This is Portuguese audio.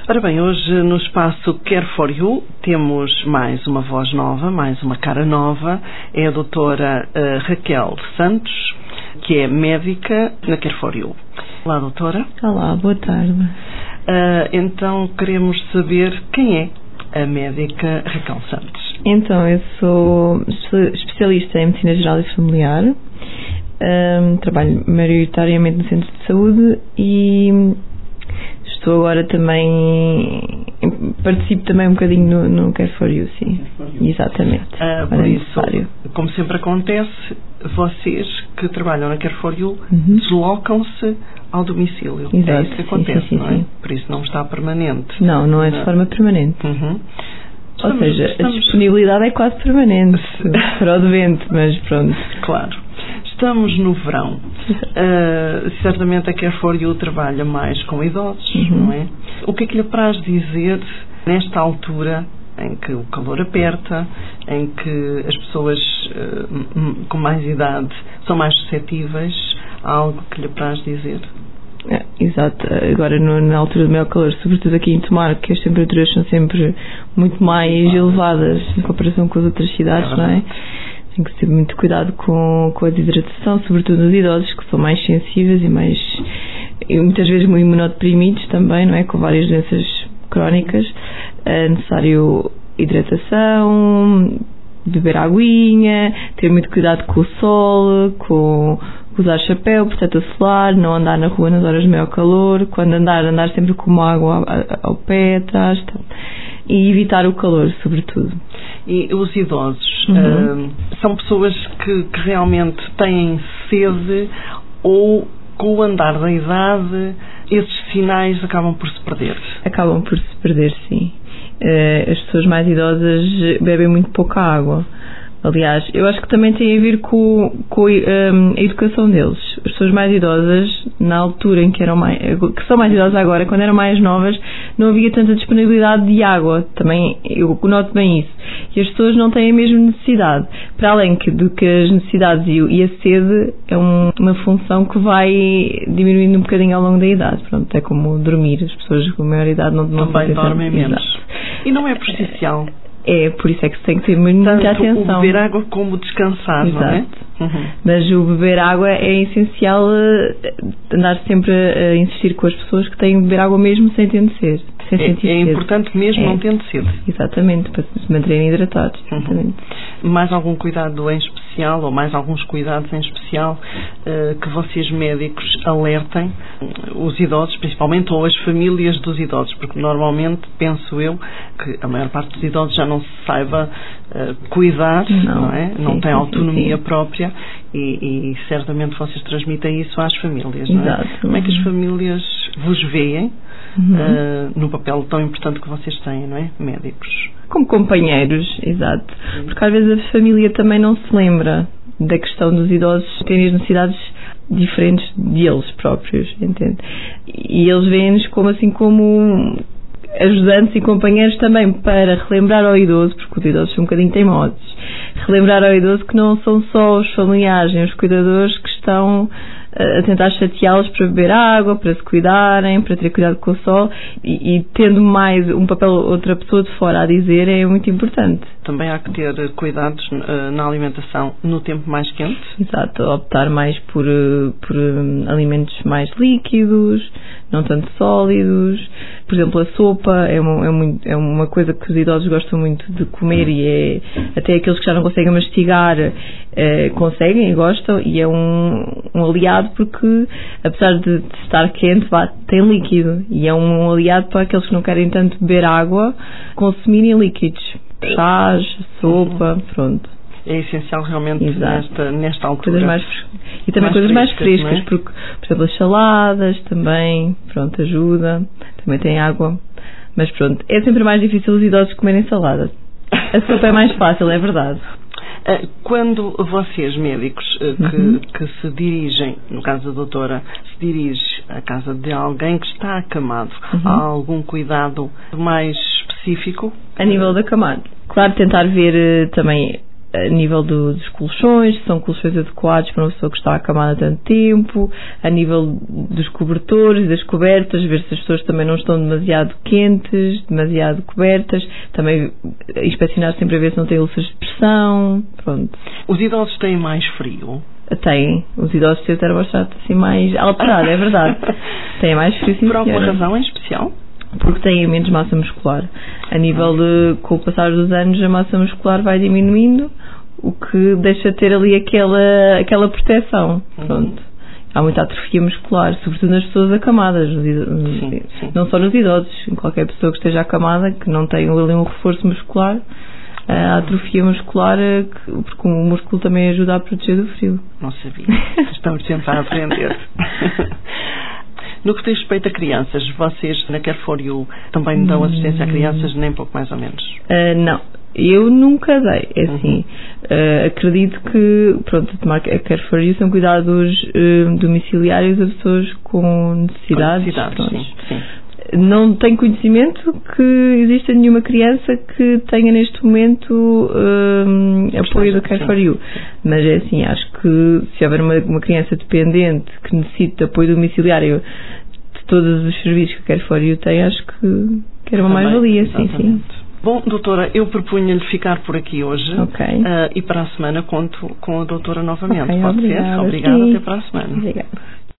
Ora bem, hoje no espaço Care for You temos mais uma voz nova, mais uma cara nova. É a doutora Raquel Santos, que é médica na Care for You. Olá, doutora. Olá, boa tarde. Então queremos saber quem é a médica Raquel Santos. Então, eu sou especialista em Medicina Geral e Familiar, trabalho maioritariamente no centro de saúde e estou agora também, participo também um bocadinho no Care for You, sim. Exatamente. Por isso, como sempre acontece, vocês que trabalham na Care for You deslocam-se ao domicílio. Exato. É isso que acontece, sim, não é? Por isso não está permanente. Não é de forma permanente. Ou seja, a disponibilidade é quase permanente para o doente, mas pronto. Claro. Estamos no verão. Certamente a Care for You trabalha mais com idosos, não é? O que é que lhe apraz dizer nesta altura em que o calor aperta, em que as pessoas com mais idade são mais suscetíveis? Há algo que lhe apraz dizer? Exato, agora na altura do maior calor, sobretudo aqui em Tomar, que as temperaturas são sempre muito mais elevadas em comparação com as outras cidades, não é? Tem que ter muito cuidado com a desidratação, sobretudo nos idosos, que são mais sensíveis e muitas vezes muito imunodeprimidos também, não é? Com várias doenças crónicas. É necessário hidratação, beber aguinha, ter muito cuidado com o sol, com usar chapéu, protetor solar, não andar na rua nas horas de maior calor, quando andar sempre com uma água ao pé, atrás, e evitar o calor, sobretudo. E os idosos são pessoas que realmente têm sede, ou com o andar da idade esses sinais acabam por se perder? Acabam por se perder, sim. As pessoas mais idosas bebem muito pouca água. Aliás, eu acho que também tem a ver com a educação deles. As pessoas mais idosas, na altura em que são mais idosas agora, quando eram mais novas, não havia tanta disponibilidade de água. Também eu noto bem isso. E as pessoas não têm a mesma necessidade. Para além do que as necessidades e a sede é uma função que vai diminuindo um bocadinho ao longo da idade. Pronto, é como dormir. As pessoas com maior idade não também dormem menos. E não é prejudicial. É, por isso é que se tem que ter muita atenção. Tanto o beber água como o descansar, exato, não é? Mas o beber água é essencial, andar sempre a insistir com as pessoas que têm que beber água mesmo sem ter sede. É importante mesmo não tendo sede. Exatamente, para se manterem hidratados. Mais algum cuidado em especial, ou mais alguns cuidados em especial que vocês médicos alertem os idosos, principalmente, ou as famílias dos idosos? Porque normalmente penso eu que a maior parte dos idosos já não se saiba cuidar, não é? Não tem autonomia própria e certamente vocês transmitem isso às famílias, não é? Exato. Como é que as famílias vos veem no papel tão importante que vocês têm, não é? Médicos. Como companheiros, exato. Porque às vezes a família também não se lembra da questão dos idosos terem as necessidades diferentes deles próprios, entende? E eles veem-nos como ajudantes e companheiros também para relembrar ao idoso, porque os idosos são um bocadinho teimosos, relembrar ao idoso que não são só os familiares e os cuidadores que estão a tentar chateá-los para beber água, para se cuidarem, para ter cuidado com o sol e tendo mais um papel, outra pessoa de fora a dizer, é muito importante. Também há que ter cuidados na alimentação no tempo mais quente? Exato, optar mais por alimentos mais líquidos, não tanto sólidos. Por exemplo, a sopa é uma coisa que os idosos gostam muito de comer e até aqueles que já não conseguem mastigar conseguem e gostam, e é um aliado porque, apesar de estar quente, tem líquido, e é um aliado para aqueles que não querem tanto beber água, consumirem líquidos, chás, sopa, pronto. É essencial realmente nesta altura. E também coisas mais frescas, é? Porque, por exemplo, as saladas também, pronto, ajuda, também tem água, mas pronto, é sempre mais difícil os idosos comerem salada. A sopa é mais fácil, é verdade. Quando vocês, médicos, que se dirigem, no caso da doutora, se dirige à casa de alguém que está acamado, há algum cuidado mais específico? A nível da acamado. Claro, tentar ver também a nível dos colchões, se são colchões adequados para uma pessoa que está acamada há tanto tempo, a nível dos cobertores, das cobertas, ver se as pessoas também não estão demasiado quentes, demasiado cobertas, também inspecionar sempre a ver se não tem úlceras de pressão, pronto. Os idosos têm mais frio? Têm. Os idosos têm o termostato assim mais alterado, é verdade. Têm mais frio, sim, por alguma razão em especial? Porque têm menos massa muscular. A nível de, com o passar dos anos, a massa muscular vai diminuindo, o que deixa de ter ali aquela proteção. Pronto. Há muita atrofia muscular, sobretudo nas pessoas acamadas, sim. Não só nos idosos, em qualquer pessoa que esteja acamada, que não tenha ali um reforço muscular, a atrofia muscular, porque o músculo também ajuda a proteger do frio. Não sabia. Estamos sempre a aprender. No que diz respeito a crianças, vocês na Care for You também dão assistência a crianças, nem pouco mais ou menos? Não, eu nunca dei. É assim, acredito que, pronto, a Care for You são cuidados domiciliários a pessoas com necessidades. Sim. Não tenho conhecimento que exista nenhuma criança que tenha neste momento apoio da Care for You. Mas é assim, acho que se houver uma criança dependente que necessita apoio domiciliário de todos os serviços que a Care for You tem, acho que era uma mais-valia, sim. Bom, doutora, eu propunha-lhe ficar por aqui hoje. Ok. E para a semana conto com a doutora novamente. Okay, pode obrigada, ser? Obrigada, sim. até para a semana. Obrigada.